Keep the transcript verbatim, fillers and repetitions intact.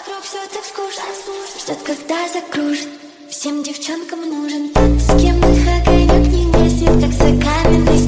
вокруг все так скучно. Ждет, когда закружит. Всем девчонкам нужен тот, с кем их огонек не гаснет, как за каменной